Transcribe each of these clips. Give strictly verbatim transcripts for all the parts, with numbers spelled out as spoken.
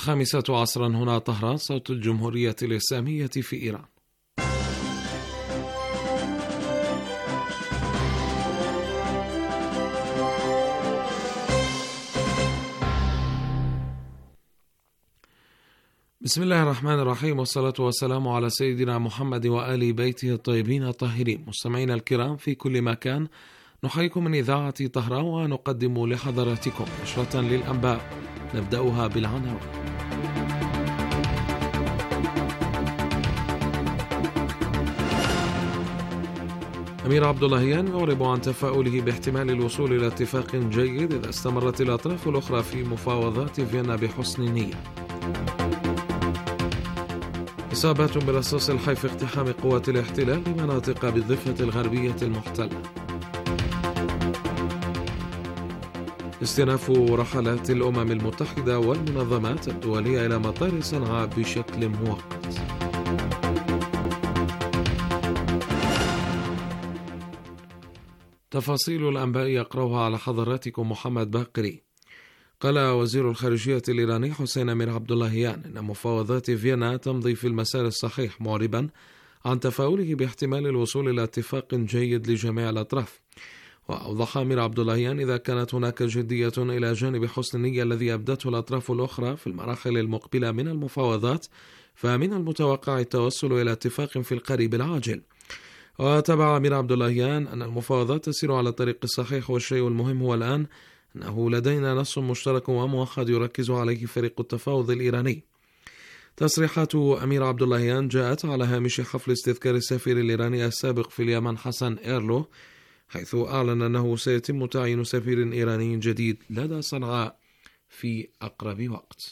الخامسة عصرا هنا طهران، صوت الجمهورية الإسلامية في إيران. بسم الله الرحمن الرحيم، والصلاة والسلام على سيدنا محمد وآل بيته الطيبين الطاهرين. مستمعينا الكرام في كل مكان، نحييكم من إذاعة طهران ونقدم لحضراتكم نشرة للأنباء نبدأها بالعناوين. أمير عبد اللهيان يعرب عن تفاؤله باحتمال الوصول إلى اتفاق جيد إذا استمرت الأطراف الأخرى في مفاوضات فيينا بحسن نية. إصابات برصاص الحي في اقتحام قوات الاحتلال لمناطق بالضفة الغربية المحتلة. استئناف رحلات الأمم المتحدة والمنظمات الدولية إلى مطار صنعاء بشكل مؤقت. تفاصيل الأنباء يقرأها على حضراتكم محمد باقري. قال وزير الخارجية الإيراني حسين أمير عبد اللهيان إن مفاوضات فيينا تمضي في المسار الصحيح، معربا عن تفاؤله باحتمال الوصول إلى اتفاق جيد لجميع الأطراف. وأوضح أمير عبد اللهيان إذا كانت هناك جدية إلى جانب حسن النية الذي أبدته الأطراف الأخرى في المراحل المقبلة من المفاوضات، فمن المتوقع التوصل إلى اتفاق في القريب العاجل. وتابع أمير عبد اللهيان أن المفاوضات تسير على الطريق الصحيح، والشيء المهم هو الآن أنه لدينا نص مشترك وموحد يركز عليه فريق التفاوض الإيراني. تصريحات أمير عبد اللهيان جاءت على هامش حفل استذكار السفير الإيراني السابق في اليمن حسن إيرلو، حيث أعلن أنه سيتم تعيين سفير إيراني جديد لدى صنعاء في أقرب وقت.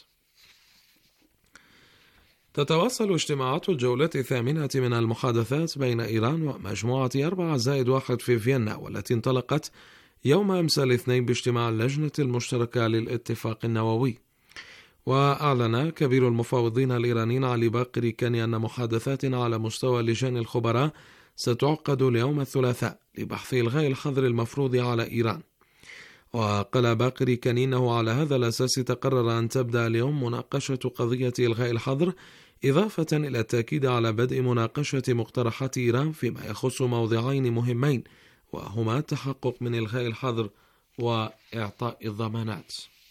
تتواصل اجتماعات الجولة الثامنة من المحادثات بين إيران ومجموعة أربعة زائد واحد في فيينا، والتي انطلقت يوم أمس الاثنين باجتماع اللجنة المشتركة للاتفاق النووي. وأعلن كبير المفاوضين الإيرانيين علي باقري كاني أن محادثات على مستوى لجان الخبراء ستعقد اليوم الثلاثاء لبحث إلغاء الحظر المفروض على إيران. وقال باقري كاني أنه على هذا الأساس تقرر أن تبدأ اليوم مناقشة قضية إلغاء الحظر، إضافة إلى التأكيد على بدء مناقشة مقترحات إيران فيما يخص موضوعين مهمين، وهما التحقق من إلغاء الحظر وإعطاء الضمانات.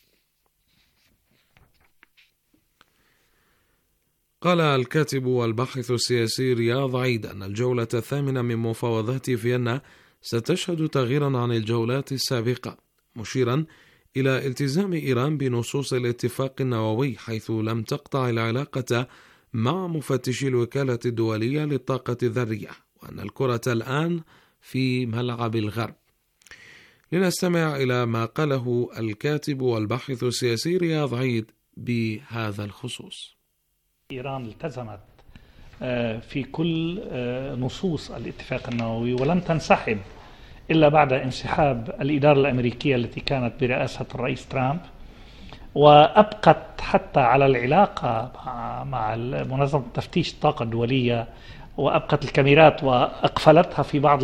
قال الكاتب والباحث السياسي رياض عيد أن الجولة الثامنة من مفاوضات فيينا ستشهد تغييرا عن الجولات السابقة، مشيرا إلى التزام إيران بنصوص الاتفاق النووي، حيث لم تقطع العلاقة مع مفتشي الوكالة الدولية للطاقة الذرية، وأن الكرة الآن في ملعب الغرب. لنستمع إلى ما قاله الكاتب والباحث السياسي رياض عيد بهذا الخصوص. إيران التزمت في كل نصوص الاتفاق النووي ولم تنسحب إلا بعد انسحاب الإدارة الأمريكية التي كانت برئاسة الرئيس ترامب، وأبقت حتى على العلاقة مع منظمة تفتيش الطاقة الدولية، وأبقت الكاميرات وأقفلتها في بعض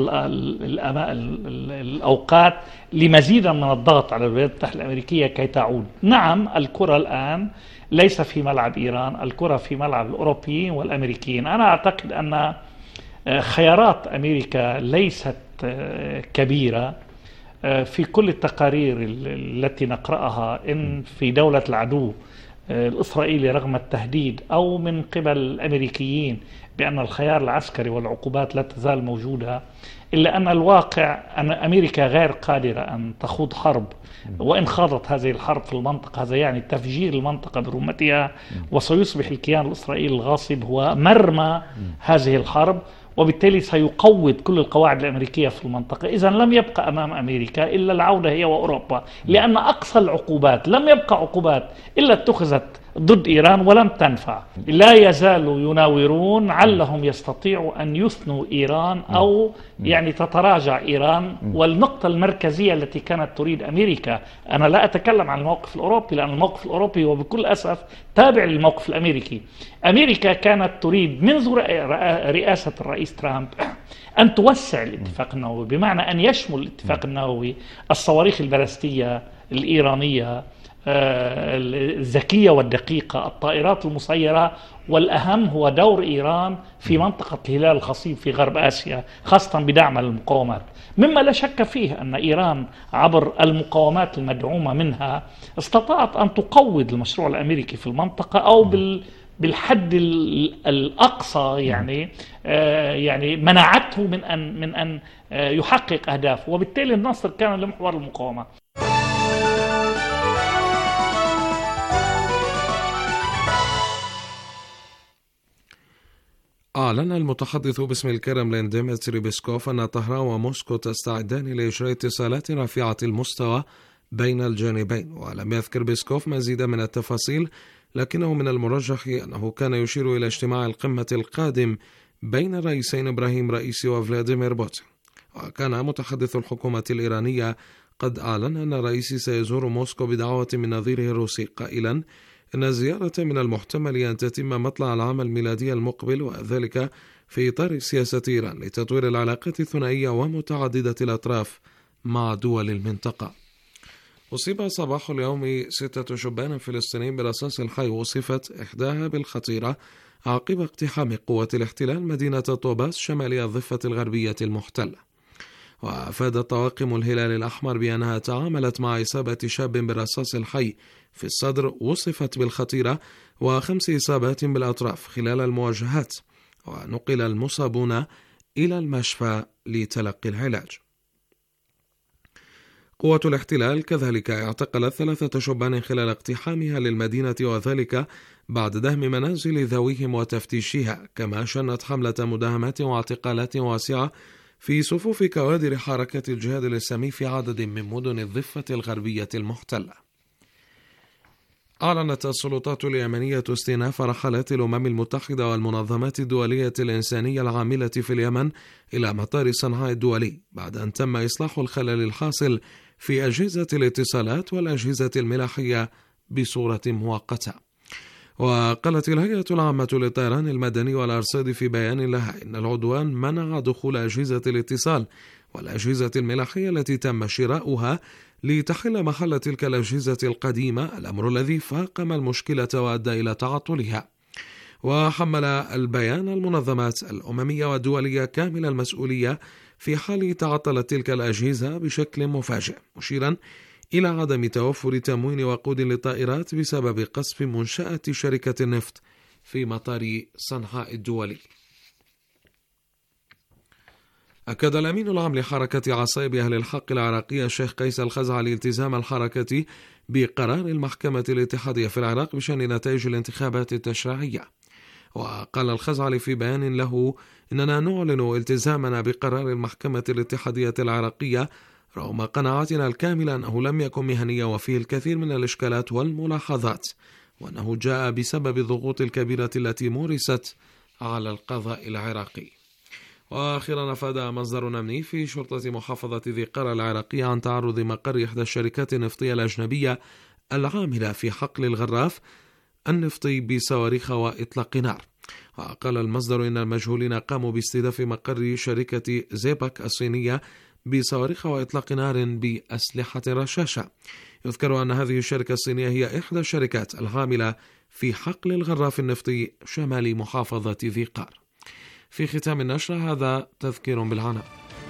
الأوقات لمزيد من الضغط على الولايات المتحدة الأمريكية كي تعود. نعم، الكرة الآن ليس في ملعب إيران، الكرة في ملعب الأوروبيين والأمريكيين. أنا أعتقد أن خيارات أمريكا ليست كبيرة. في كل التقارير التي نقرأها إن في دولة العدو الإسرائيلي رغم التهديد أو من قبل الأمريكيين بأن الخيار العسكري والعقوبات لا تزال موجودة، إلا أن الواقع أن أمريكا غير قادرة أن تخوض حرب، وإن خاضت هذه الحرب في المنطقة هذا يعني تفجير المنطقة برمتها، وسيصبح الكيان الإسرائيلي الغاصب هو مرمى هذه الحرب، وبالتالي سيقوض كل القواعد الأمريكية في المنطقة. إذن لم يبقى أمام أمريكا إلا العودة هي وأوروبا، لأن أقصى العقوبات لم يبقى عقوبات إلا اتخذت ضد إيران ولم تنفع. لا يزالوا يناورون علهم يستطيعوا أن يثنوا إيران أو يعني تتراجع إيران. والنقطة المركزية التي كانت تريد أمريكا، أنا لا أتكلم عن الموقف الأوروبي لأن الموقف الأوروبي هو بكل أسف تابع للموقف الأمريكي. أمريكا كانت تريد منذ رئاسة الرئيس ترامب أن توسع الاتفاق النووي، بمعنى أن يشمل الاتفاق النووي الصواريخ البالستية الإيرانية، الذكية والدقيقة، الطائرات المسيرة، والأهم هو دور إيران في منطقة الهلال الخصيب في غرب آسيا، خاصة بدعم المقاومات، مما لا شك فيه أن إيران عبر المقاومات المدعومة منها استطاعت أن تقوض المشروع الأمريكي في المنطقة، أو بال بالحد الأقصى يعني يعني منعته من أن من أن يحقق أهدافه، وبالتالي النصر كان لمحور المقاومة. أعلن المتحدث باسم الكرملين ديمتري بيسكوف أن طهران وموسكو تستعدان لإجراء اتصالات رفيعة المستوى بين الجانبين، ولم يذكر بيسكوف مزيدا من التفاصيل، لكنه من المرجح أنه كان يشير إلى اجتماع القمة القادم بين الرئيسين إبراهيم رئيسي وفلاديمير بوتين. وكان متحدث الحكومة الإيرانية قد أعلن أن الرئيس سيزور موسكو بدعوة من نظيره الروسي، قائلا إن الزيارة من المحتمل أن تتم مطلع العام الميلادي المقبل، وذلك في إطار سياسة إيران لتطوير العلاقات الثنائية ومتعددة الأطراف مع دول المنطقة. أصيب صباح اليوم ستة شبان فلسطينيين برصاص الحي، وصفت إحداها بالخطيرة عقب اقتحام قوة الاحتلال مدينة طوباس شمالي الضفة الغربية المحتلة. وأفادت طواقم الهلال الأحمر بأنها تعاملت مع إصابة شاب برصاص الحي في الصدر وصفت بالخطيرة، وخمس إصابات بالأطراف خلال المواجهات، ونقل المصابون إلى المشفى لتلقي العلاج. قوة الاحتلال كذلك اعتقلت ثلاثة شبان خلال اقتحامها للمدينة، وذلك بعد دهم منازل ذويهم وتفتيشها، كما شنت حملة مداهمات واعتقالات واسعة في صفوف كوادر حركة الجهاد الإسلامي في عدد من مدن الضفة الغربية المحتلة. أعلنت السلطات اليمنية استئناف رحلات الأمم المتحدة والمنظمات الدولية الإنسانية العاملة في اليمن إلى مطار صنعاء الدولي، بعد أن تم إصلاح الخلل الحاصل في أجهزة الاتصالات والأجهزة الملاحية بصورة مؤقتة. وقالت الهيئة العامة للطيران المدني والأرصاد في بيان لها إن العدوان منع دخول أجهزة الاتصال والأجهزة الملاحية التي تم شراؤها لتحل محل تلك الأجهزة القديمة، الأمر الذي فاقم المشكلة وأدى إلى تعطلها. وحمل البيان المنظمات الأممية والدولية كامل المسؤولية في حال تعطلت تلك الأجهزة بشكل مفاجئ، مشيرا إلى عدم توفر تموين وقود للطائرات بسبب قصف منشأة شركة النفط في مطار صنعاء الدولي. أكد الأمين العام لحركة عصائب أهل الحق العراقية الشيخ قيس الخزعلي التزام الحركة بقرار المحكمة الاتحادية في العراق بشأن نتائج الانتخابات التشريعية. وقال الخزعلي في بيان له إننا نعلن التزامنا بقرار المحكمة الاتحادية العراقية رغم قناعتنا الكاملة أنه لم يكن مهنيا وفيه الكثير من الإشكالات والملاحظات، وأنه جاء بسبب الضغوط الكبيرة التي مورست على القضاء العراقي. وآخرا أفاد مصدر أمني في شرطة محافظة ذي قرى العراقية عن تعرض مقر إحدى الشركات النفطية الأجنبية العاملة في حقل الغراف النفطي بصواريخ وإطلاق نار. وقال المصدر إن المجهولين قاموا باستهداف مقر شركة زيباك الصينية بصواريخ وإطلاق نار بأسلحة رشاشة. يذكر أن هذه الشركة الصينية هي إحدى الشركات العاملة في حقل الغراف النفطي شمال محافظة ذي قار. في ختام النشرة هذا تذكير بالعناء.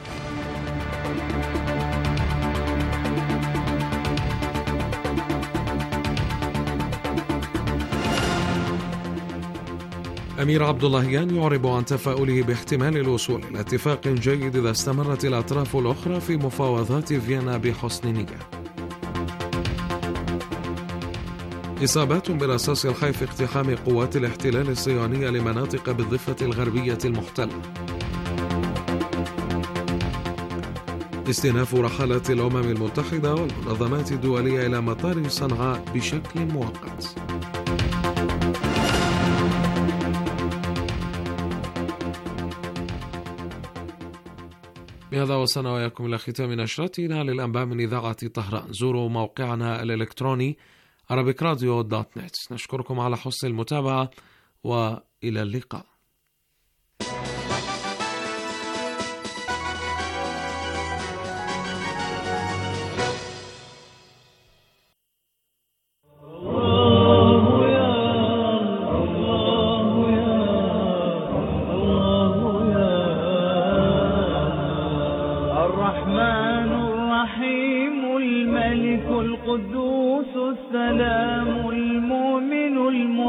أمير عبد اللهيان يعرب عن تفاؤله باحتمال الوصول إلى اتفاق جيد إذا استمرت الأطراف الأخرى في مفاوضات فيينا بحسن نية. إصابات برصاص الحي في اقتحام قوات الاحتلال الصهيونية لمناطق بالضفة الغربية المحتلة. استئناف رحلات الأمم المتحدة والمنظمات الدولية إلى مطار صنعاء بشكل مؤقت. بهذا وصلنا وإياكم إلى ختام نشرتنا للأنباء من إذاعة طهران. زوروا موقعنا الإلكتروني عربيك راديو دوت نت. نشكركم على حسن المتابعة وإلى اللقاء.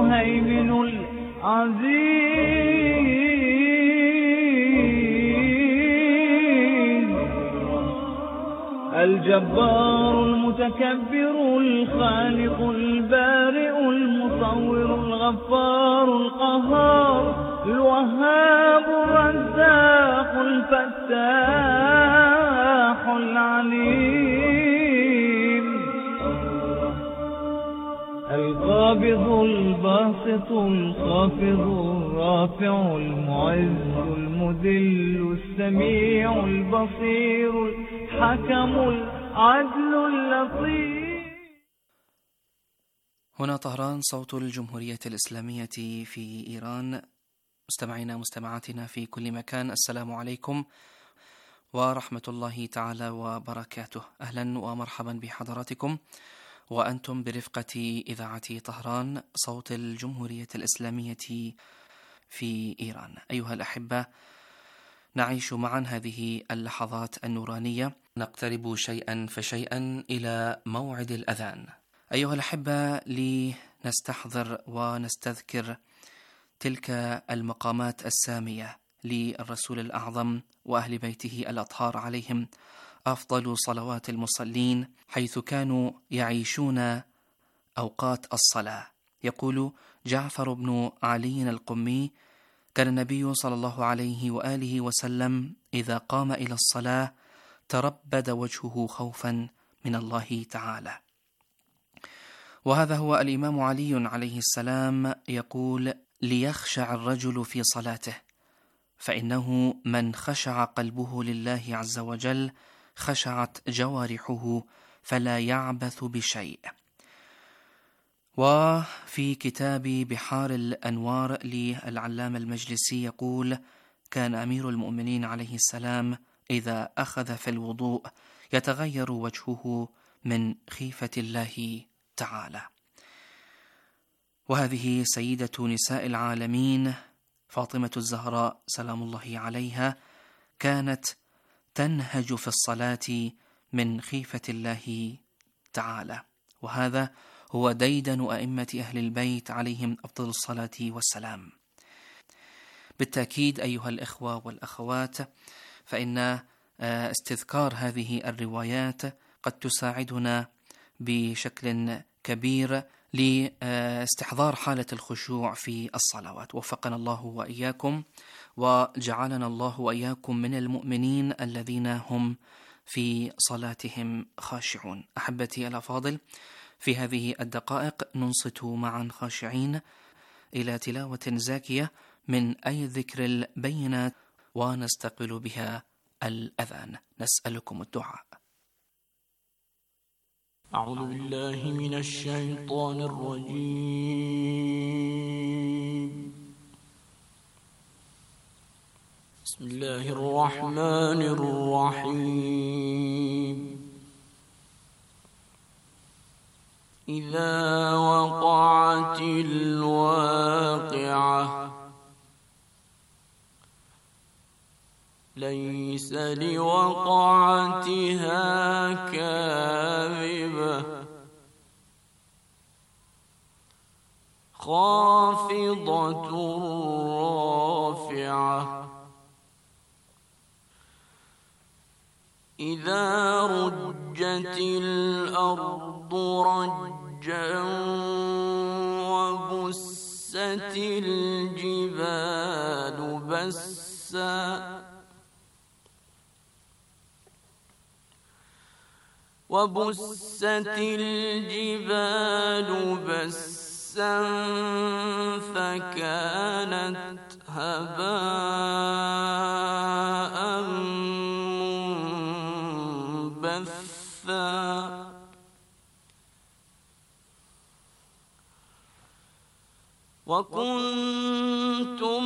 المهيمن العزيز الجبار المتكبر الخالق البارئ المصور الغفار القهار الوهاب الرزاق الفتاح العليم القابض الباسط الخافض الرافع المعز المذل السميع البصير الحكم العدل اللطيف. هنا طهران، صوت الجمهورية الإسلامية في إيران. مستمعينا مستمعاتنا في كل مكان، السلام عليكم ورحمة الله تعالى وبركاته. أهلا ومرحبا بحضراتكم وأنتم برفقة إذاعة طهران، صوت الجمهورية الإسلامية في إيران. أيها الأحبة، نعيش معا هذه اللحظات النورانية، نقترب شيئا فشيئا إلى موعد الأذان. أيها الأحبة، لنستحضر ونستذكر تلك المقامات السامية للرسول الأعظم وأهل بيته الأطهار عليهم أفضل صلوات المصلين، حيث كانوا يعيشون أوقات الصلاة. يقول جعفر بن علي القمي: كان النبي صلى الله عليه وآله وسلم إذا قام إلى الصلاة تربد وجهه خوفا من الله تعالى. وهذا هو الإمام علي عليه السلام يقول: ليخشع الرجل في صلاته، فإنه من خشع قلبه لله عز وجل خشعت جوارحه فلا يعبث بشيء. وفي كتاب بحار الأنوار للعلامة المجلسي يقول: كان أمير المؤمنين عليه السلام إذا أخذ في الوضوء يتغير وجهه من خيفة الله تعالى. وهذه سيدة نساء العالمين فاطمة الزهراء سلام الله عليها كانت تنهج في الصلاة من خيفة الله تعالى، وهذا هو ديدن أئمة أهل البيت عليهم أفضل الصلاة والسلام. بالتأكيد أيها الإخوة والأخوات، فإن استذكار هذه الروايات قد تساعدنا بشكل كبير لاستحضار حالة الخشوع في الصلوات. وفقنا الله وإياكم وجعلنا الله وإياكم من المؤمنين الذين هم في صلاتهم خاشعون. أحبتي الأفاضل، في هذه الدقائق ننصت معا خاشعين إلى تلاوة زاكية من أي ذكر البينات ونستقبل بها الأذان. نسألكم الدعاء. أعوذ بالله من الشيطان الرجيم. بسم الله الرحمن الرحيم. إذا وقعت الواقعة ليس لوقعتها كاذبة خافضة رافعة إذا رجت الأرض رجا وبست الجبال بسا وبست الجبال بسا فكانت هباء منبثا وكنتم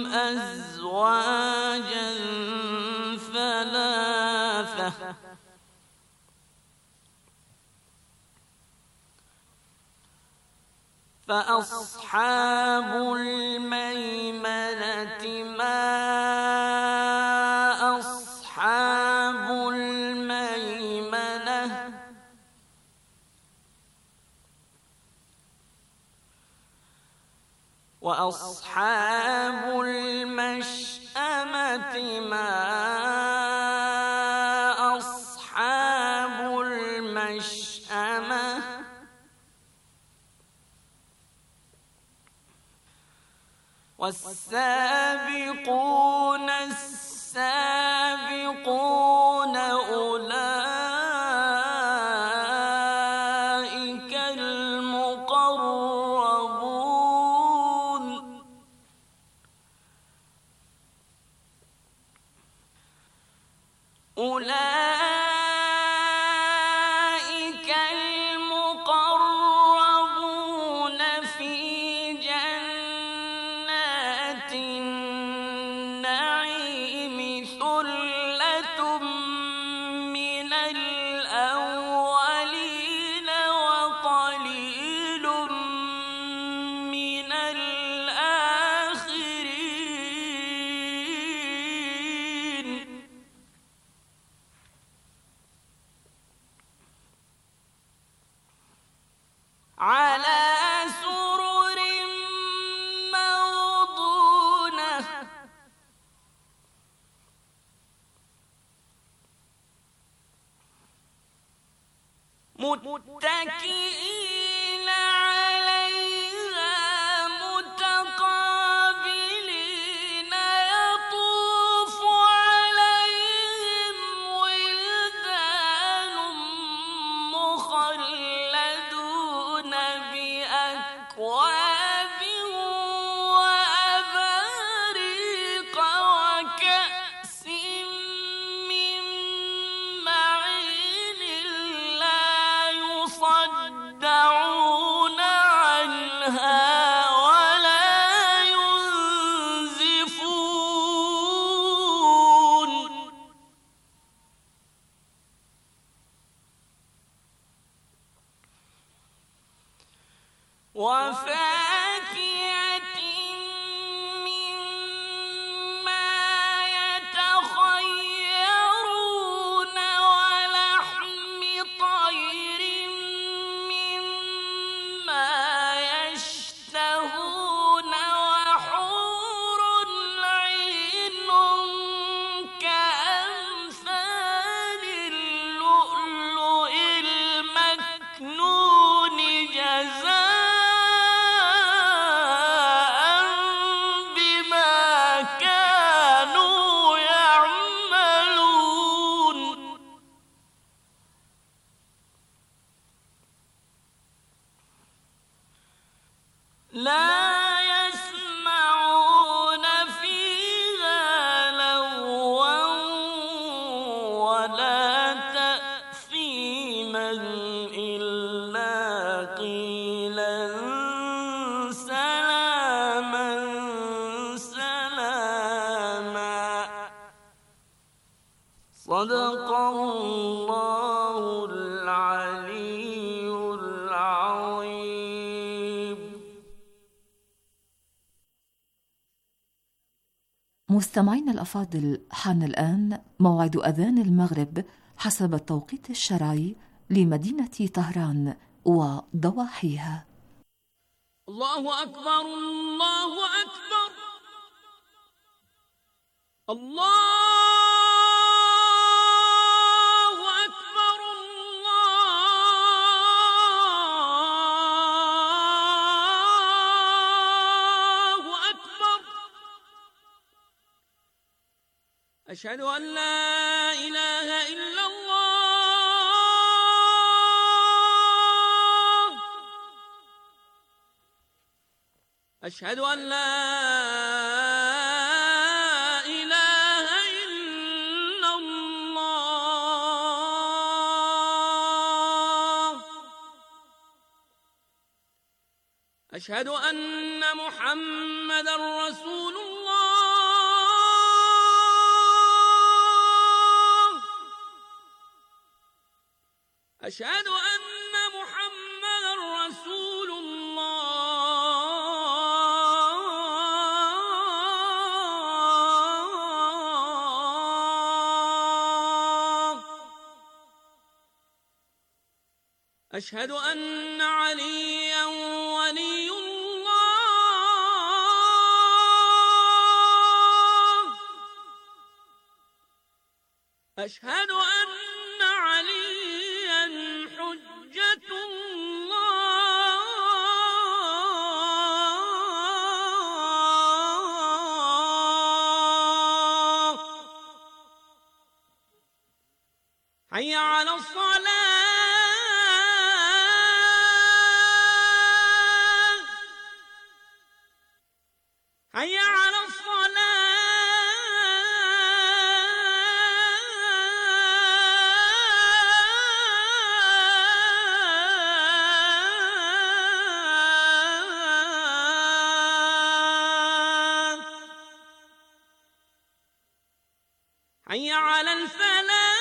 أزواجا ثلاثة فأصحاب الميمنة ما أصحاب الميمنة وأصحاب المشأمة ما أصحاب المشأمة والسابقون السابقون أولئك المقربون أولئك المقربون في جنات النعيم ثلة من الأولين وقليل من الآخرين على سرر موضونة متكئين عليها متقابلين يطوف عليهم ولدان مخلدون بأكواب وأباريق وكأس من معين لا يصدعون عنها ولا ينزفون وفاكهة مما يتخيرون ولحم طير مما يشتهون وحور عين كأمثال اللؤلؤ المكنون جزاء بما كانوا يعملون لا يسمعون فيها لغوا ولا تأثيما إلا قيلا سلاما سلاما صدق الله العلي العظيم. مستمعينا الأفاضل، حان الآن موعد أذان المغرب حسب التوقيت الشرعي لمدينة طهران وضواحيها. الله أكبر الله أكبر الله أكبر الله أكبر أشهد أن لا إله إلا الله أشهد أن لا إله إلا الله أشهد أن محمدا رسول الله أشهد أن محمدا رسول الله أشهد أن عليا ولي الله أشهد أن عليا حجة الله حي على الصلاة حي على الصلاة حي على الفلاح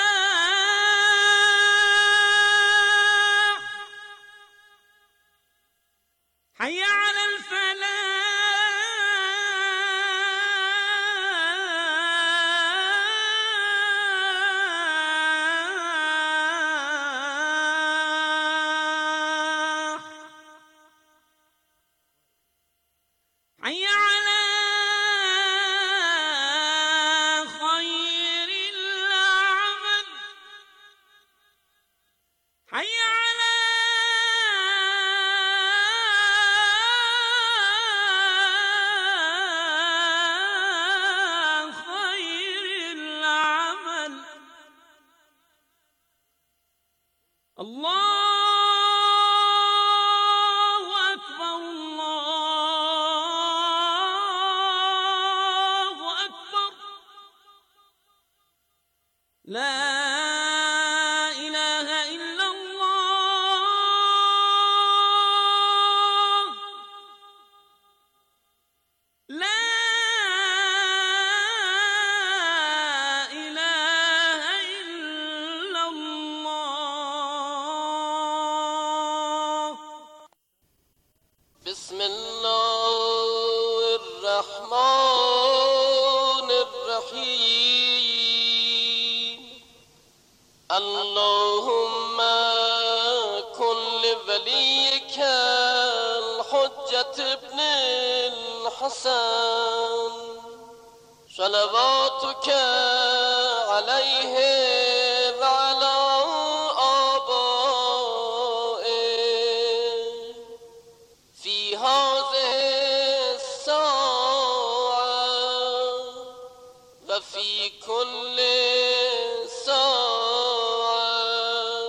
حي على الفلاح حي على خير العمل حي على خير العمل الله أكبر الله أكبر لا إله إلا الله لا إله إلا الله. بسم الله الرحمن الرحيم. اللهم كن لوليك الحجة ابن الحسن صلواتك عليه وعلى آبائه في هذه الساعة وفي كل ساعة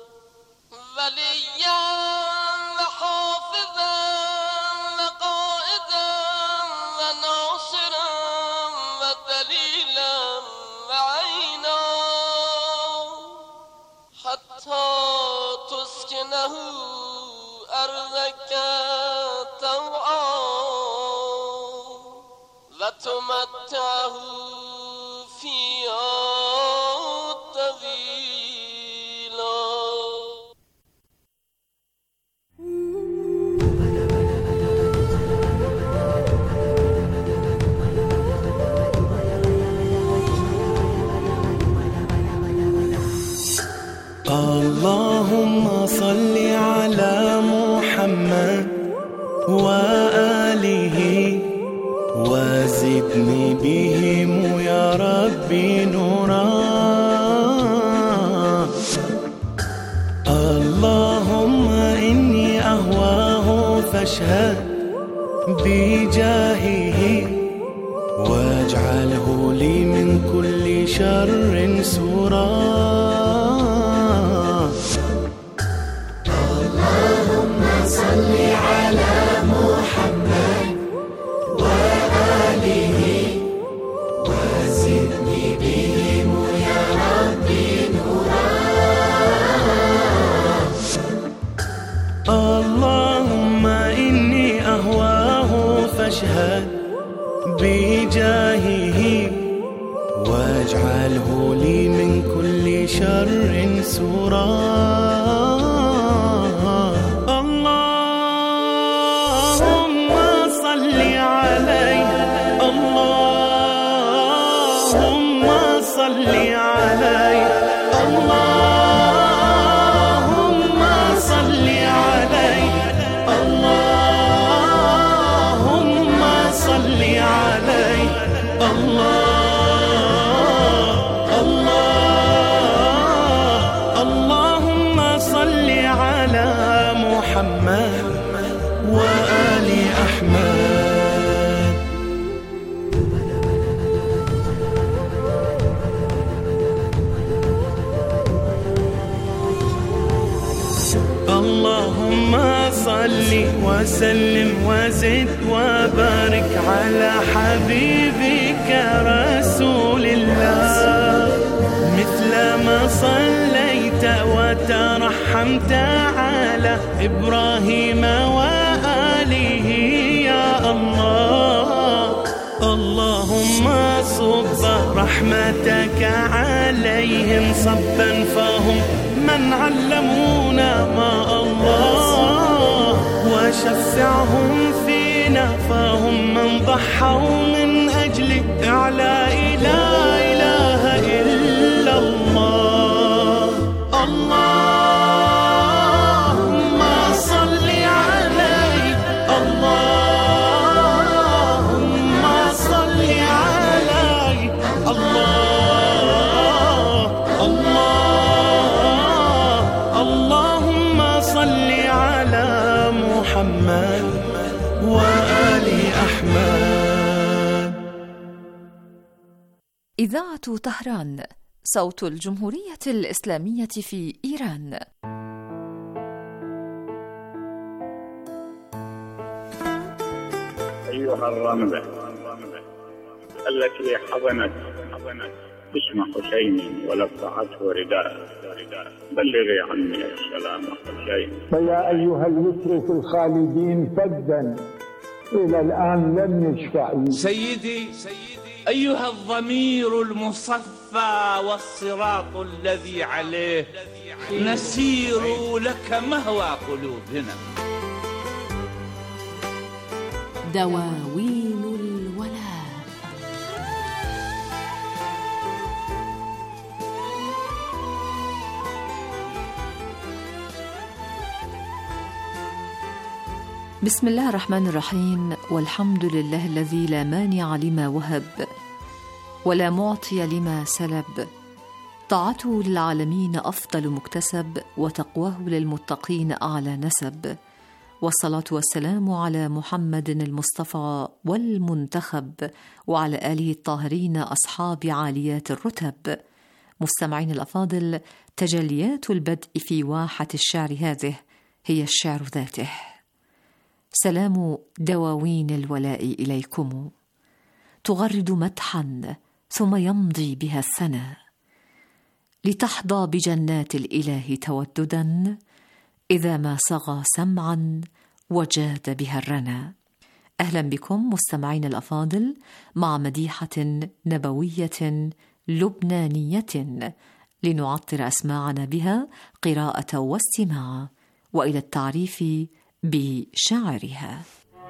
وليا وحافظا وقائدا وناصرا ودليلا وعينا حتى تسكنه أرضك طوعا وتمتعه فيها طويلا. اللهم صل على محمد وآله وزدني بهم يا ربي نورا. اللهم إني أهواه فاشهد بجاهه واجعله لي من كل شر سورا. اللهم صل على محمد وآله وزدني بهم يا ربي نورا. اللهم إني أهواه فاشهد بجاهه واجعله لي من كل شر سورا. اللهم صل عليه اللهم صل عليه اللهم صل عليه اللهم صل عليه الله الله صلي وسلم وزد وبارك على حبيبك رسول الله، مثل ما صليت وترحمت على إبراهيم وآله يا الله. اللهم صب رحمتك عليهم صبا فهم من علمونا ما الله، وشفعهم فينا فهم من ضحوا من أجل إعلاء لا إله إلا الله. اللهم صل عليه، اللهم صل عليه، الله الله اللهم صل على محمد وآل أحمد. إذاعة طهران، صوت الجمهورية الإسلامية في إيران. أيها الرملة التي حضنت اسم حسين ولفعته رداء، بلغي عني السلام حسين. فيا أيها المترف الخالدين فدا إلى الآن لم يشفعوا. سيدي أيها الضمير المصفى والصراط الذي عليه نسير لك مهوى قلوبنا. دواوين الولاء. بسم الله الرحمن الرحيم، والحمد لله الذي لا مانع لما وهب ولا معطي لما سلب. طاعته للعالمين أفضل مكتسب، وتقواه للمتقين أعلى نسب. والصلاة والسلام على محمد المصطفى والمنتخب، وعلى آله الطاهرين أصحاب عاليات الرتب. مستمعين الأفاضل، تجليات البدء في واحة الشعر هذه هي الشعر ذاته. سلام دواوين الولاء إليكم، تغرد مدحا ثم يمضي بها الثنى، لتحظى بجنات الإله توددا إذا ما صغى سمعا وجاد بها الرنا. أهلا بكم مستمعين الأفاضل مع مديحة نبوية لبنانية لنعطر أسماعنا بها قراءة واستماع، وإلى التعريف بشعرها.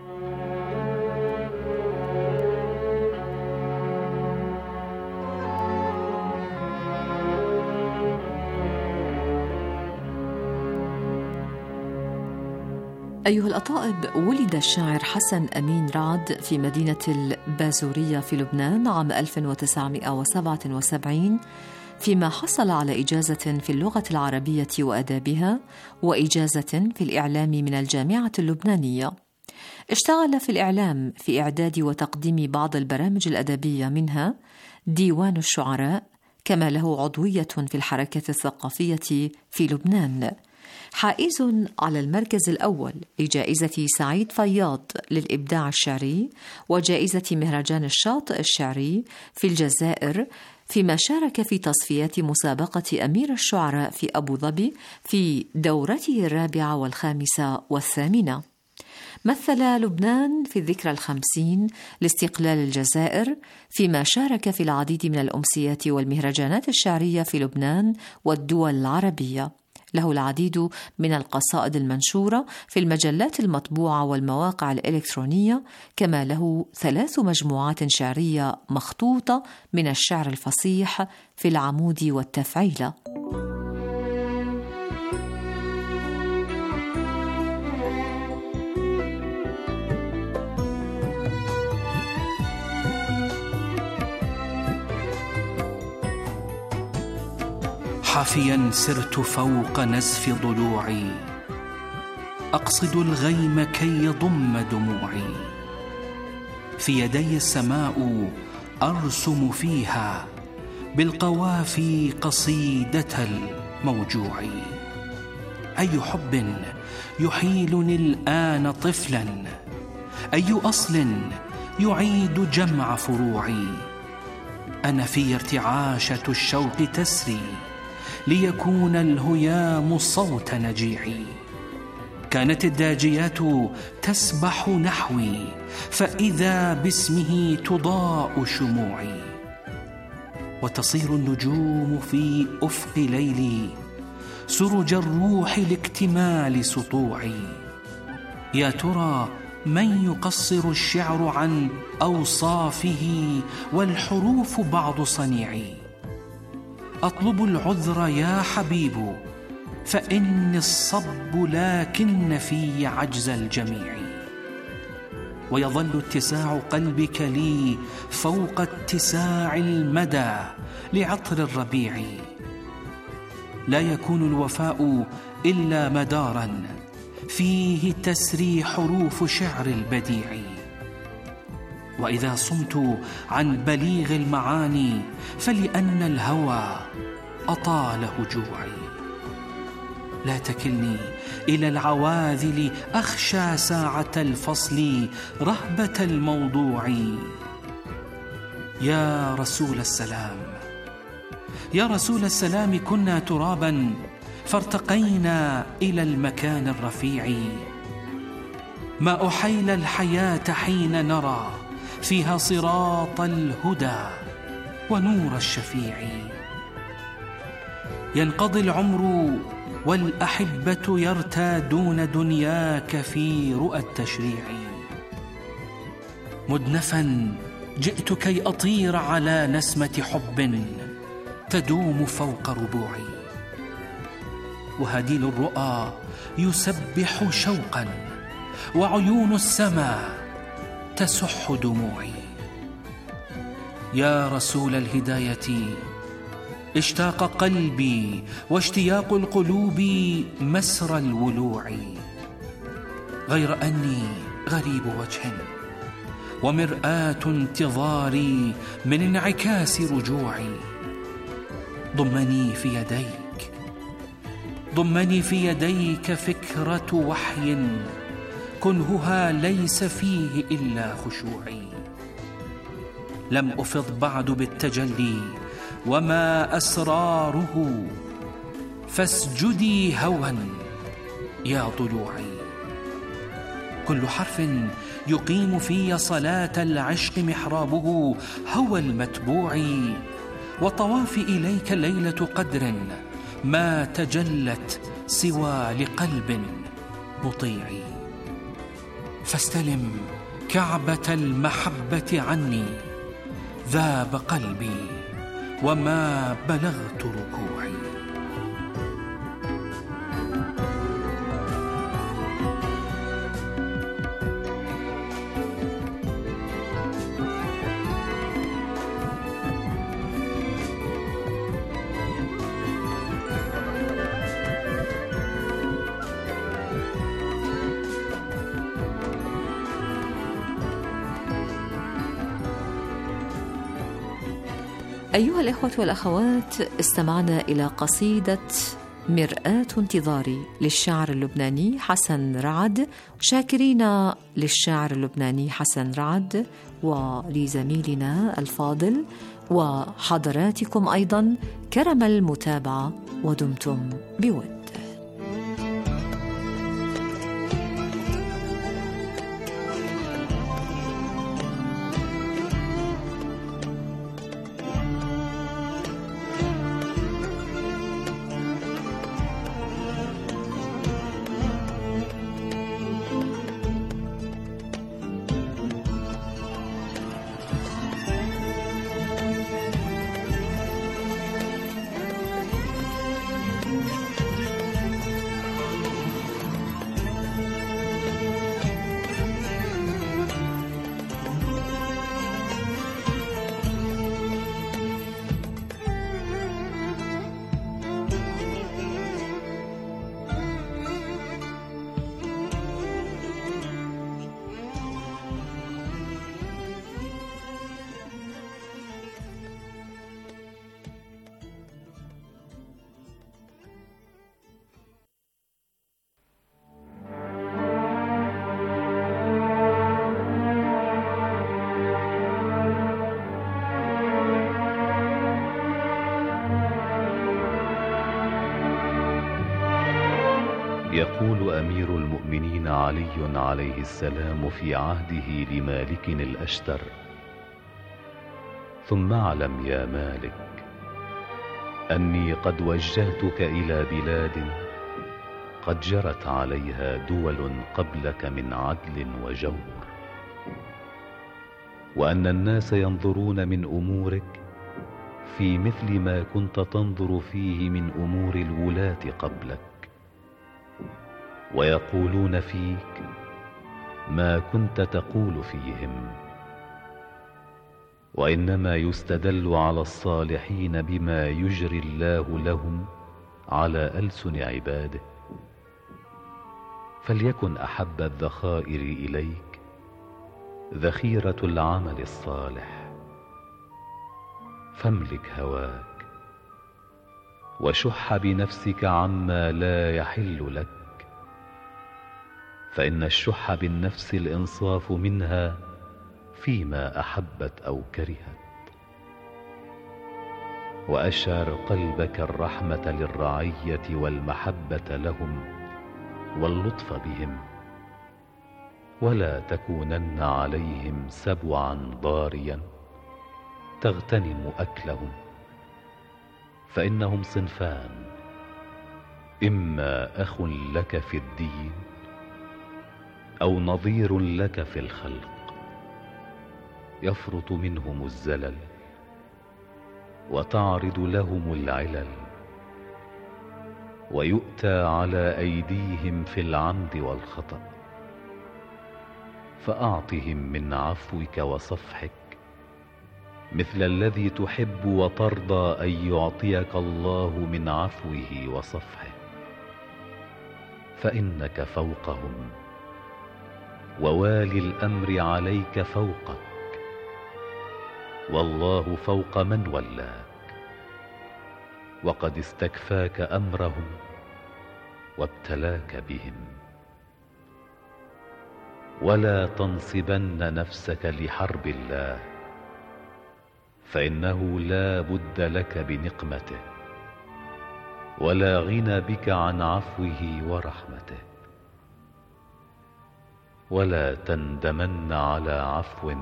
أيها الأطائب، ولد الشاعر حسن أمين رعد في مدينة البازورية في لبنان عام ألف وتسعمائة وسبعة وسبعين، فيما حصل على إجازة في اللغة العربية وآدابها وإجازة في الإعلام من الجامعة اللبنانية. اشتغل في الإعلام في إعداد وتقديم بعض البرامج الأدبية، منها ديوان الشعراء، كما له عضوية في الحركة الثقافية في لبنان. حائز على المركز الأول لجائزة سعيد فياض للإبداع الشعري وجائزة مهرجان الشاطئ الشعري في الجزائر، فيما شارك في تصفيات مسابقة أمير الشعراء في أبو ظبي في دورته الرابعة والخامسة والثامنة. مثل لبنان في الذكرى الخمسين لاستقلال الجزائر، فيما شارك في العديد من الأمسيات والمهرجانات الشعرية في لبنان والدول العربية. له العديد من القصائد المنشورة في المجلات المطبوعة والمواقع الإلكترونية، كما له ثلاث مجموعات شعرية مخطوطة من الشعر الفصيح في العمود والتفعيلة. حافيا سرت فوق نزف ضلوعي، أقصد الغيم كي يضم دموعي. في يدي السماء أرسم فيها بالقوافي قصيدة الموجوع. أي حب يحيلني الآن طفلا، أي أصل يعيد جمع فروعي. أنا في ارتعاشة الشوق تسري، ليكون الهيام صوت نجيعي. كانت الداجيات تسبح نحوي، فإذا باسمه تضاء شموعي. وتصير النجوم في أفق ليلي سرج الروح لاكتمال سطوعي. يا ترى من يقصر الشعر عن أوصافه والحروف بعض صنيعي؟ أطلب العذر يا حبيب، فإني الصب لكن في عجز الجميع. ويظل اتساع قلبك لي فوق اتساع المدى لعطر الربيع. لا يكون الوفاء إلا مدارا فيه تسري حروف شعر البديع. وإذا صمت عن بليغ المعاني فلأن الهوى أطال هجوعي. لا تكلني إلى العواذل أخشى ساعة الفصل رهبة الموضوع. يا رسول السلام، يا رسول السلام، كنا ترابا فارتقينا إلى المكان الرفيع. ما أحيل الحياة حين نرى فيها صراط الهدى ونور الشفيع. ينقضي العمر والأحبة يرتادون دنياك في رؤى التشريع. مدنفا جئت كي أطير على نسمة حب تدوم فوق ربوعي. وهديل الرؤى يسبح شوقا، وعيون السماء تسح دموعي. يا رسول الهداية، اشتاق قلبي واشتياق القلوب مسرى الولوع. غير أني غريب وجه ومرآة انتظاري من انعكاس رجوعي. ضمني في يديك، ضمني في يديك فكرة وحي كنهها ليس فيه إلا خشوعي. لم أفض بعد بالتجلي وما أسراره، فاسجدي هوى يا ضلوعي. كل حرف يقيم في صلاة العشق محرابه هوى المتبوع. وطوافي إليك ليلة قدر ما تجلت سوى لقلب مطيع. فاستلم كعبة المحبة عني، ذاب قلبي وما بلغت ركوعي. أيها الإخوة والأخوات، استمعنا إلى قصيدة مرآة انتظاري للشاعر اللبناني حسن رعد، شاكرين للشاعر اللبناني حسن رعد ولزميلنا الفاضل وحضراتكم أيضا كرم المتابعة، ودمتم بود. يقول أمير المؤمنين علي عليه السلام في عهده لمالك الأشتر: ثم اعلم يا مالك أني قد وجهتك إلى بلاد قد جرت عليها دول قبلك من عدل وجور، وأن الناس ينظرون من أمورك في مثل ما كنت تنظر فيه من أمور الولاة قبلك، ويقولون فيك ما كنت تقول فيهم، وإنما يستدل على الصالحين بما يجري الله لهم على ألسن عباده. فليكن أحب الذخائر إليك ذخيرة العمل الصالح، فاملك هواك وشح بنفسك عما لا يحل لك، فإن الشح بالنفس الإنصاف منها فيما أحبت أو كرهت. وأشعر قلبك الرحمة للرعية والمحبة لهم واللطف بهم، ولا تكونن عليهم سبعا ضاريا تغتنم أكلهم، فإنهم صنفان: إما أخ لك في الدين أو نظير لك في الخلق، يفرط منهم الزلل وتعرض لهم العلل، ويؤتى على أيديهم في العمد والخطأ، فأعطهم من عفوك وصفحك مثل الذي تحب وترضى أن يعطيك الله من عفوه وصفحه، فإنك فوقهم، ووالي الأمر عليك فوقك، والله فوق من ولاك، وقد استكفاك أمرهم وابتلاك بهم. ولا تنصبن نفسك لحرب الله، فإنه لا بد لك بنقمته، ولا غنى بك عن عفوه ورحمته. ولا تندمن على عفو،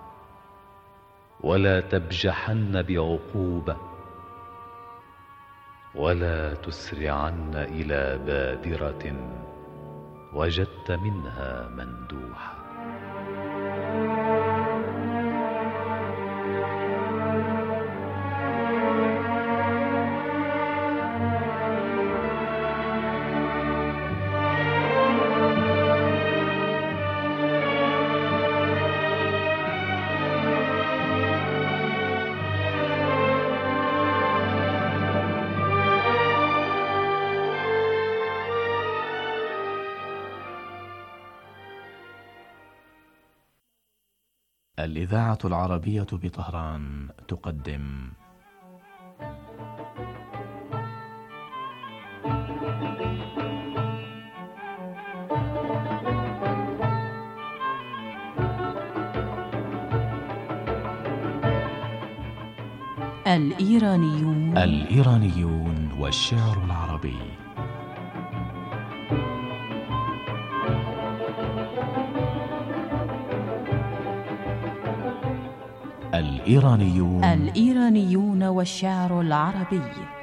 ولا تبجحن بعقوبة، ولا تسرعن إلى بادرة وجدت منها مندوحة. الإذاعة العربية بطهران تقدم الإيرانيون الإيرانيون والشعر العربي. الإيرانيون الإيرانيون والشعر العربي.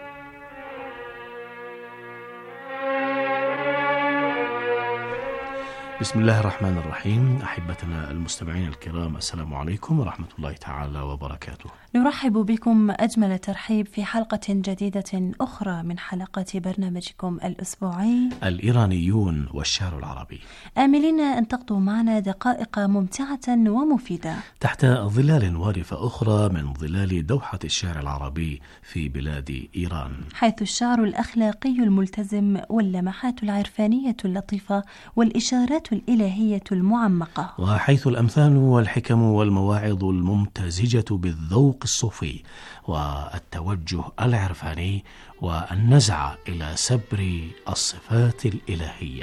بسم الله الرحمن الرحيم. أحبتنا المستمعين الكرام، السلام عليكم ورحمة الله تعالى وبركاته. نرحب بكم أجمل ترحيب في حلقة جديدة أخرى من حلقات برنامجكم الأسبوعي الإيرانيون والشعر العربي، آملين أن تقضوا معنا دقائق ممتعة ومفيدة تحت ظلال وارفة أخرى من ظلال دوحة الشعر العربي في بلاد إيران، حيث الشعر الأخلاقي الملتزم واللمحات العرفانية اللطيفة والإشارات الإلهية المعمقة، وحيث الأمثال والحكم والمواعظ الممتزجة بالذوق الصوفي والتوجه العرفاني والنزعة إلى سبر الصفات الإلهية.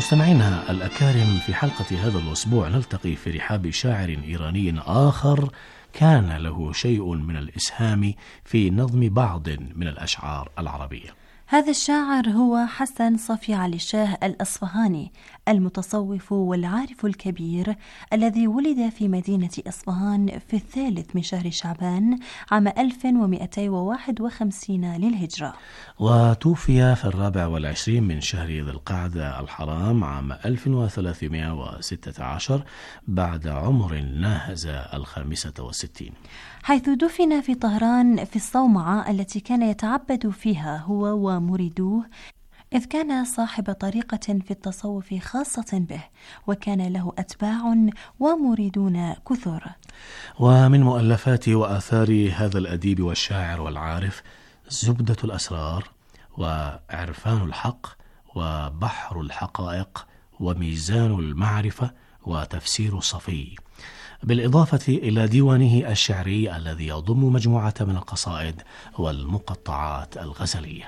مستمعينا الأكارم، في حلقة هذا الأسبوع نلتقي في رحاب شاعر إيراني آخر كان له شيء من الإسهام في نظم بعض من الأشعار العربية. هذا الشاعر هو حسن صفي علي شاه الأصفهاني، المتصوف والعارف الكبير، الذي ولد في مدينة إصفهان في الثالث من شهر شعبان عام ألف ومئتين وواحد وخمسين للهجرة، وتوفي في الرابع والعشرين من شهر ذي القعدة الحرام عام ألف وثلاثمائة وستة عشر بعد عمر ناهز الخامسة والستين، حيث دفن في طهران في الصومعة التي كان يتعبد فيها هو ومريدوه، إذ كان صاحب طريقة في التصوف خاصة به، وكان له أتباع ومريدون كثر. ومن مؤلفات وآثار هذا الأديب والشاعر والعارف زبدة الأسرار، وعرفان الحق، وبحر الحقائق، وميزان المعرفة، وتفسير صفي، بالإضافة إلى ديوانه الشعري الذي يضم مجموعة من القصائد والمقطعات الغزلية.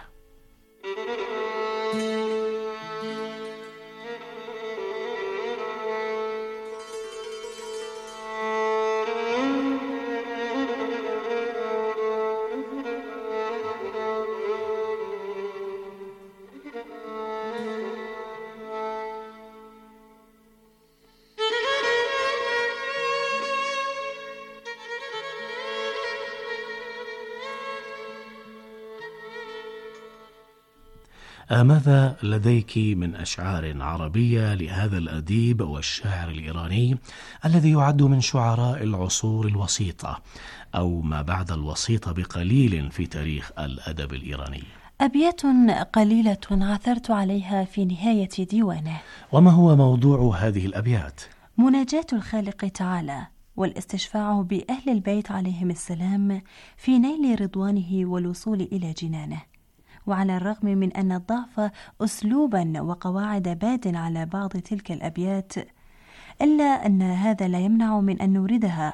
ماذا لديك من أشعار عربية لهذا الأديب والشاعر الإيراني الذي يعد من شعراء العصور الوسيطة أو ما بعد الوسيطة بقليل في تاريخ الأدب الإيراني؟ أبيات قليلة عثرت عليها في نهاية ديوانه. وما هو موضوع هذه الأبيات؟ مناجاة الخالق تعالى والاستشفاع بأهل البيت عليهم السلام في نيل رضوانه والوصول إلى جنانه. وعلى الرغم من أن الضعف أسلوبا وقواعد باد على بعض تلك الأبيات، إلا أن هذا لا يمنع من أن نوردها،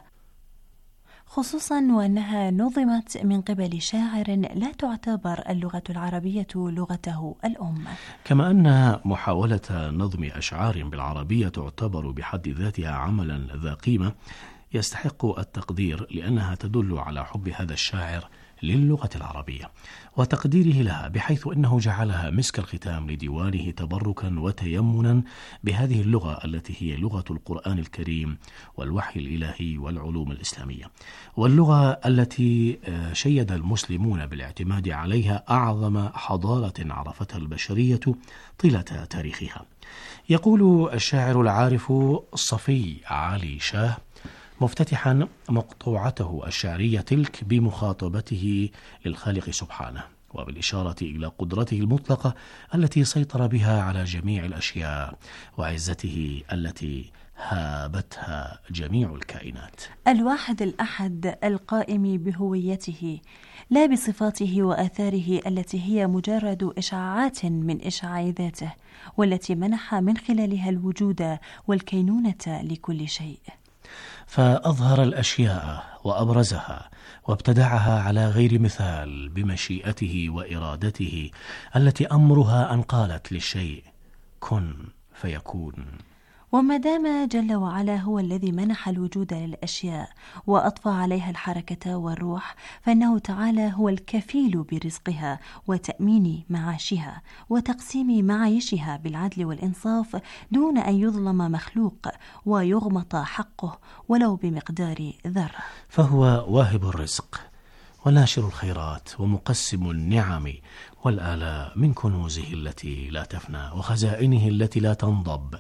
خصوصا وأنها نظمت من قبل شاعر لا تعتبر اللغة العربية لغته الأم. كما أن محاولة نظم أشعار بالعربية تعتبر بحد ذاتها عملا ذا قيمة يستحق التقدير، لأنها تدل على حب هذا الشاعر للغة العربية وتقديره لها، بحيث أنه جعلها مسك الختام لديوانه تبركا وتيمنا بهذه اللغة التي هي لغة القرآن الكريم والوحي الإلهي والعلوم الإسلامية، واللغة التي شيد المسلمون بالاعتماد عليها أعظم حضارة عرفتها البشرية طيلة تاريخها. يقول الشاعر العارف صفي علي شاه مفتتحا مقطوعته الشعرية تلك بمخاطبته للخالق سبحانه، وبالإشارة إلى قدرته المطلقة التي سيطر بها على جميع الأشياء، وعزته التي هابتها جميع الكائنات. الواحد الأحد القائم بهويته لا بصفاته وآثاره التي هي مجرد إشعاعات من إشعاع ذاته، والتي منح من خلالها الوجود والكينونة لكل شيء. فأظهر الأشياء وأبرزها وابتدعها على غير مثال بمشيئته وإرادته التي أمرها أن قالت للشيء كن فيكون. وما دام جل وعلا هو الذي منح الوجود للأشياء وأطفى عليها الحركة والروح، فإنه تعالى هو الكفيل برزقها وتأمين معاشها وتقسيم معايشها بالعدل والإنصاف، دون أن يظلم مخلوق ويغمط حقه ولو بمقدار ذرة. فهو واهب الرزق وناشر الخيرات ومقسم النعم والآلاء من كنوزه التي لا تفنى وخزائنه التي لا تنضب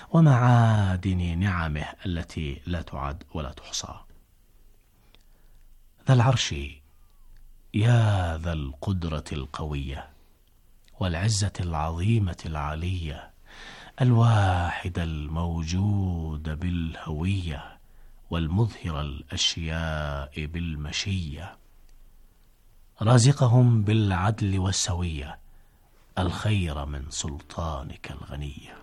ومعادن نعمه التي لا تعد ولا تحصى. ذا العرش يا ذا القدرة القوية والعزة العظيمة العلية، الواحد الموجود بالهوية والمظهر الأشياء بالمشية، رازقهم بالعدل والسوية، الخير من سلطانك الغنية.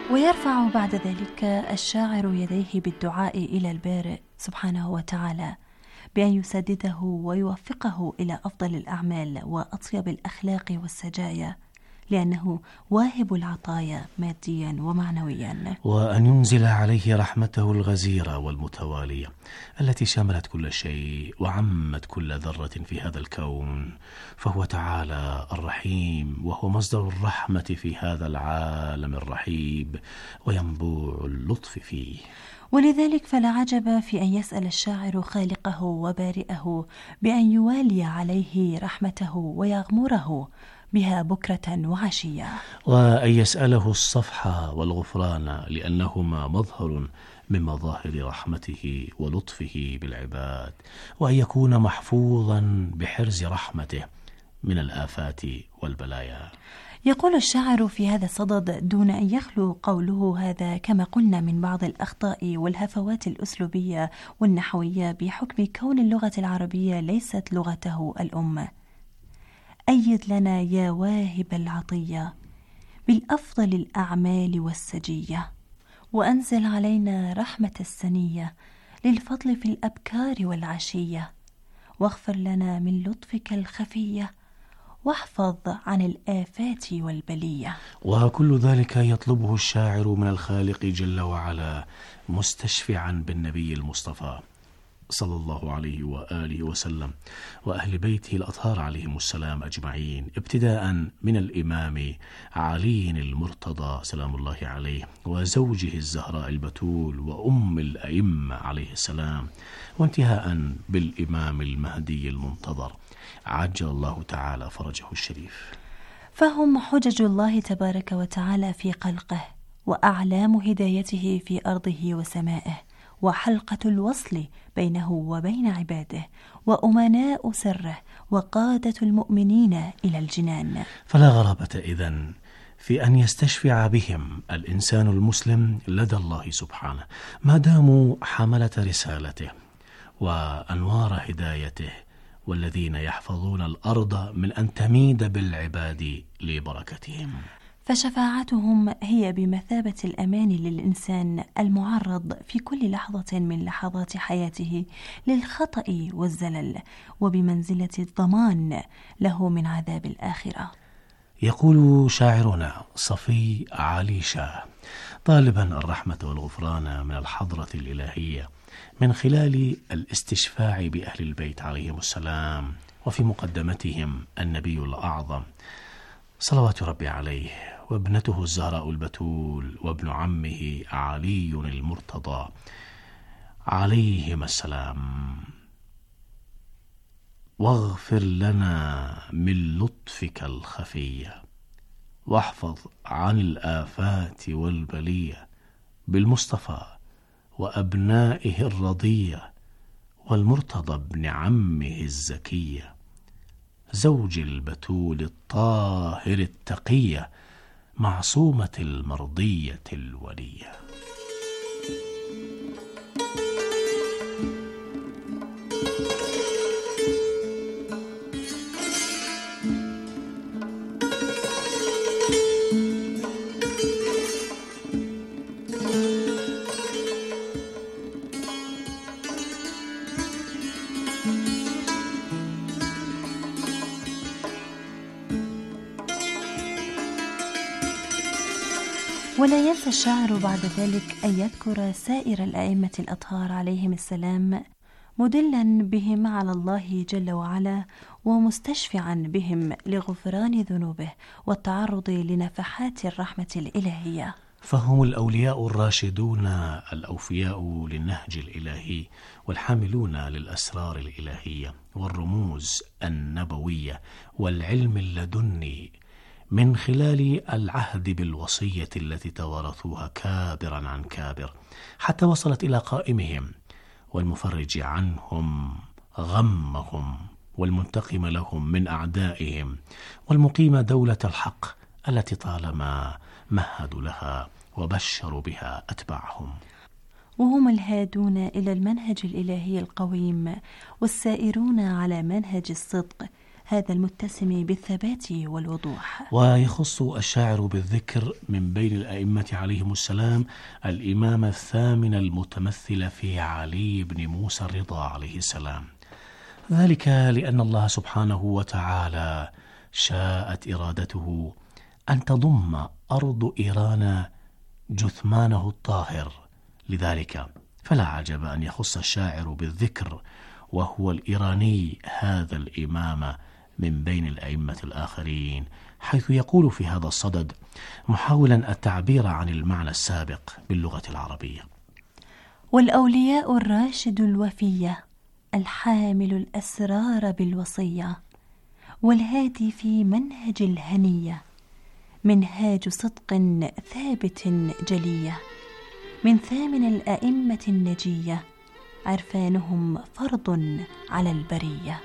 ويرفع بعد ذلك الشاعر يديه بالدعاء إلى البارئ سبحانه وتعالى بأن يسدده ويوفقه إلى أفضل الأعمال وأطيب الأخلاق والسجايا، لأنه واهب العطايا ماديا ومعنويا، وأن ينزل عليه رحمته الغزيرة والمتوالية التي شملت كل شيء وعمت كل ذرة في هذا الكون، فهو تعالى الرحيم، وهو مصدر الرحمة في هذا العالم الرحيب وينبوع اللطف فيه. ولذلك فلا عجب في أن يسأل الشاعر خالقه وبارئه بأن يوالي عليه رحمته ويغمره بها بكرة وعشية، وأن يسأله الصفح والغفران لأنهما مظهر من مظاهر رحمته ولطفه بالعباد، وأن يكون محفوظا بحرز رحمته من الآفات والبلايا. يقول الشاعر في هذا الصدد دون أن يخلو قوله هذا كما قلنا من بعض الأخطاء والهفوات الأسلوبية والنحوية بحكم كون اللغة العربية ليست لغته الأم: أيد لنا يا واهب العطية بالأفضل الأعمال والسجية، وأنزل علينا رحمة السنية للفضل في الأبكار والعشية، واغفر لنا من لطفك الخفية، واحفظ عن الآفات والبلية. وكل ذلك يطلبه الشاعر من الخالق جل وعلا مستشفعا بالنبي المصطفى صلى الله عليه وآله وسلم وأهل بيته الأطهار عليهم السلام أجمعين، ابتداء من الإمام علي المرتضى سلام الله عليه وزوجه الزهراء البتول وأم الأئمة عليه السلام، وانتهاء بالإمام المهدي المنتظر عجل الله تعالى فرجه الشريف. فهم حجج الله تبارك وتعالى في خلقه، وأعلام هدايته في أرضه وسمائه، وحلقة الوصل بينه وبين عباده، وأمناء سره، وقادة المؤمنين إلى الجنان. فلا غرابة إذن في أن يستشفع بهم الإنسان المسلم لدى الله سبحانه ما داموا حملة رسالته وأنوار هدايته، والذين يحفظون الأرض من أن تميد بالعباد لبركتهم. فشفاعتهم هي بمثابة الأمان للإنسان المعرض في كل لحظة من لحظات حياته للخطأ والزلل، وبمنزلة الضمان له من عذاب الآخرة. يقول شاعرنا صفي علي شاه طالبا الرحمة والغفران من الحضرة الإلهية من خلال الاستشفاع بأهل البيت عليهم السلام، وفي مقدمتهم النبي الأعظم صلوات ربي عليه، وابنته الزهراء البتول، وابن عمه علي المرتضى عليهم السلام: واغفر لنا من لطفك الخفية، واحفظ عن الآفات والبلية بالمصطفى وأبنائه الرضية، والمرتضى ابن عمه الزكية، زوج البتول الطاهر التقية، معصومة المرضية الولية. ولا ينسى الشاعر بعد ذلك أن يذكر سائر الأئمة الأطهار عليهم السلام، مدلا بهم على الله جل وعلا، ومستشفعا بهم لغفران ذنوبه والتعرض لنفحات الرحمة الإلهية. فهم الأولياء الراشدون الأوفياء للنهج الإلهي، والحاملون للأسرار الإلهية والرموز النبوية والعلم اللدني، من خلال العهد بالوصية التي توارثوها كابرا عن كابر، حتى وصلت إلى قائمهم والمفرج عنهم غمهم، والمنتقم لهم من أعدائهم، والمقيم دولة الحق التي طالما مهدوا لها وبشروا بها أتباعهم. وهم الهادون إلى المنهج الإلهي القويم، والسائرون على منهج الصدق، هذا المتسم بالثبات والوضوح. ويخص الشاعر بالذكر من بين الأئمة عليهم السلام الإمام الثامن المتمثل في علي بن موسى الرضا عليه السلام، ذلك لأن الله سبحانه وتعالى شاءت إرادته أن تضم أرض إيران جثمانه الطاهر، لذلك فلا عجب أن يخص الشاعر بالذكر وهو الإيراني هذا الإمام من بين الأئمة الآخرين، حيث يقول في هذا الصدد محاولا التعبير عن المعنى السابق باللغة العربية: والأولياء الراشد الوفية الحامل الأسرار بالوصية، والهادي في منهج الهنية منهاج صدق ثابت جلية، من ثامن الأئمة النجية عرفانهم فرض على البرية.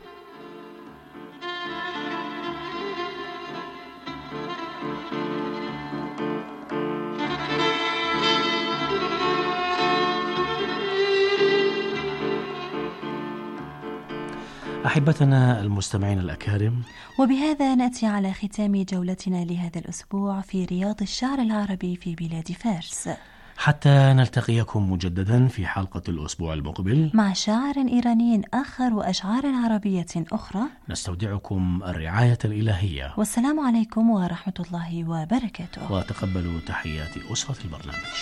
أحبتنا المستمعين الأكارم، وبهذا نأتي على ختام جولتنا لهذا الأسبوع في رياض الشعر العربي في بلاد فارس، حتى نلتقيكم مجددا في حلقة الأسبوع المقبل مع شاعر إيراني آخر وأشعار عربية أخرى. نستودعكم الرعاية الإلهية، والسلام عليكم ورحمة الله وبركاته، وتقبلوا تحيات أسرة البرنامج.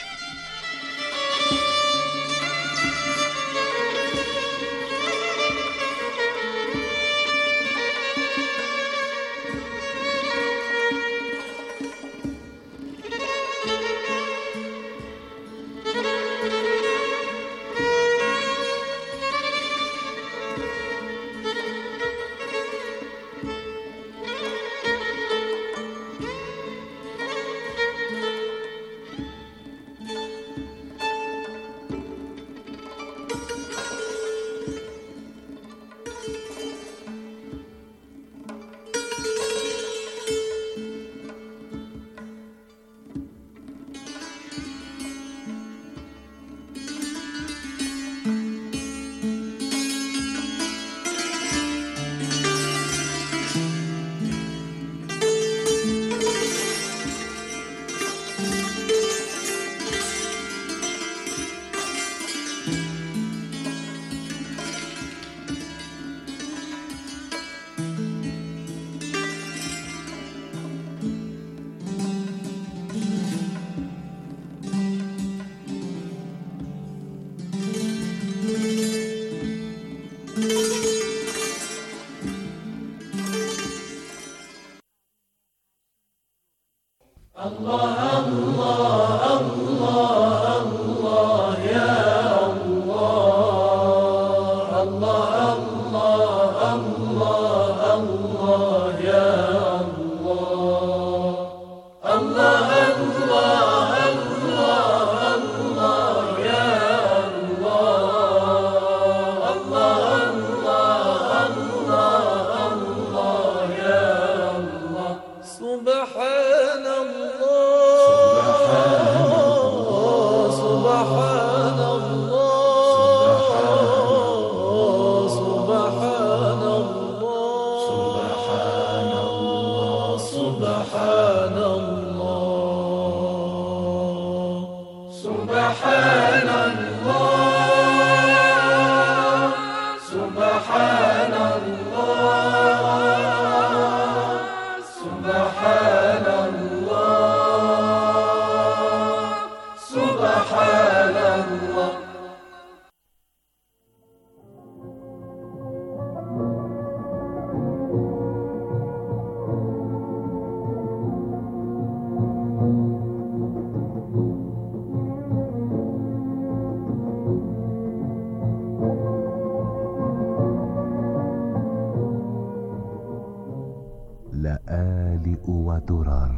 لآلئ ودرر.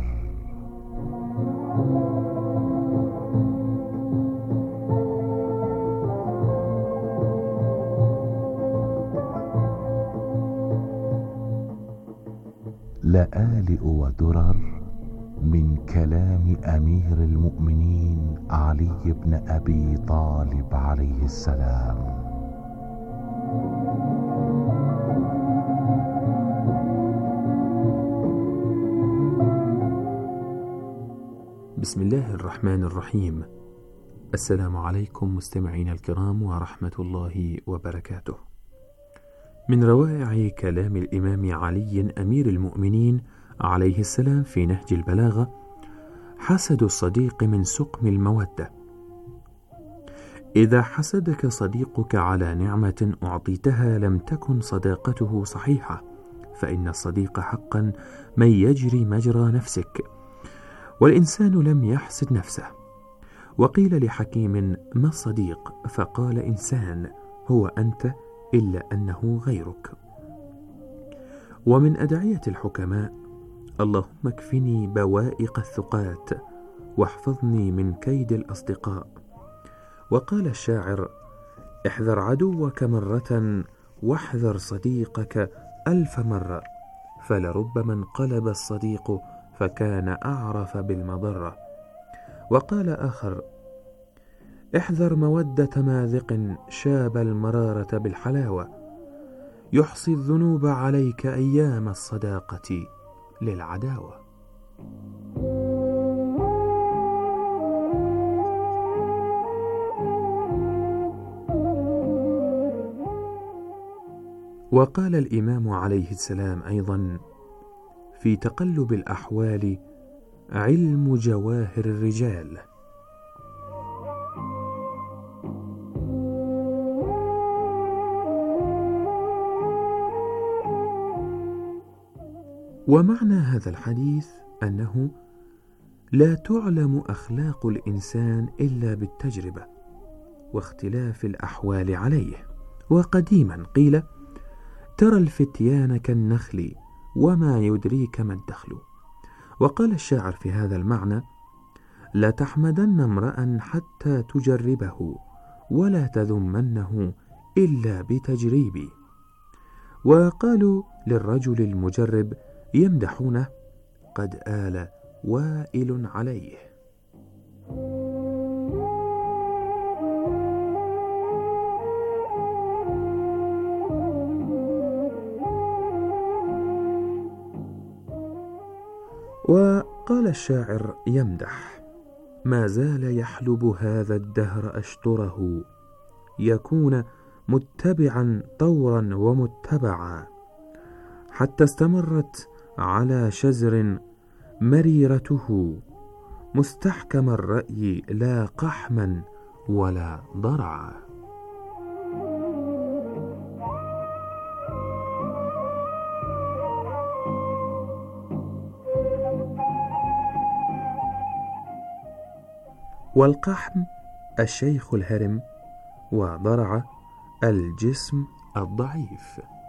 لآلئ ودرر من كلام أمير المؤمنين علي بن أبي طالب عليه السلام. بسم الله الرحمن الرحيم. السلام عليكم مستمعين الكرام ورحمة الله وبركاته. من روائع كلام الإمام علي أمير المؤمنين عليه السلام في نهج البلاغة: حسد الصديق من سقم المودة. إذا حسدك صديقك على نعمة أعطيتها لم تكن صداقته صحيحة، فإن الصديق حقا من يجري مجرى نفسك، والإنسان لم يحسد نفسه. وقيل لحكيم: ما الصديق؟ فقال: إنسان هو أنت إلا أنه غيرك. ومن أدعية الحكماء: اللهم اكفني بوائق الثقات واحفظني من كيد الأصدقاء. وقال الشاعر: احذر عدوك مرة واحذر صديقك ألف مرة، فلربما انقلب الصديق فكان أعرف بالمضرة. وقال آخر: احذر مودة ماذق شاب المرارة بالحلاوة، يحصي الذنوب عليك أيام الصداقة للعداوة. وقال الإمام عليه السلام أيضا في تقلب الأحوال: علم جواهر الرجال. ومعنى هذا الحديث أنه لا تعلم أخلاق الإنسان إلا بالتجربة واختلاف الأحوال عليه. وقديما قيل: ترى الفتيان كالنخل وما يدريك ما الدخل. وقال الشاعر في هذا المعنى: لا تحمدن امرأ حتى تجربه ولا تذمنه إلا بتجريبي. وقالوا للرجل المجرب يمدحونه: قد آل وائل عليه. وقال الشاعر يمدح: ما زال يحلب هذا الدهر أشطره، يكون متبعا طورا ومتبعا، حتى استمرت على شزر مريرته، مستحكم الرأي لا قحما ولا ضرعا. والقحم الشيخ الهرم، وضرع الجسم الضعيف.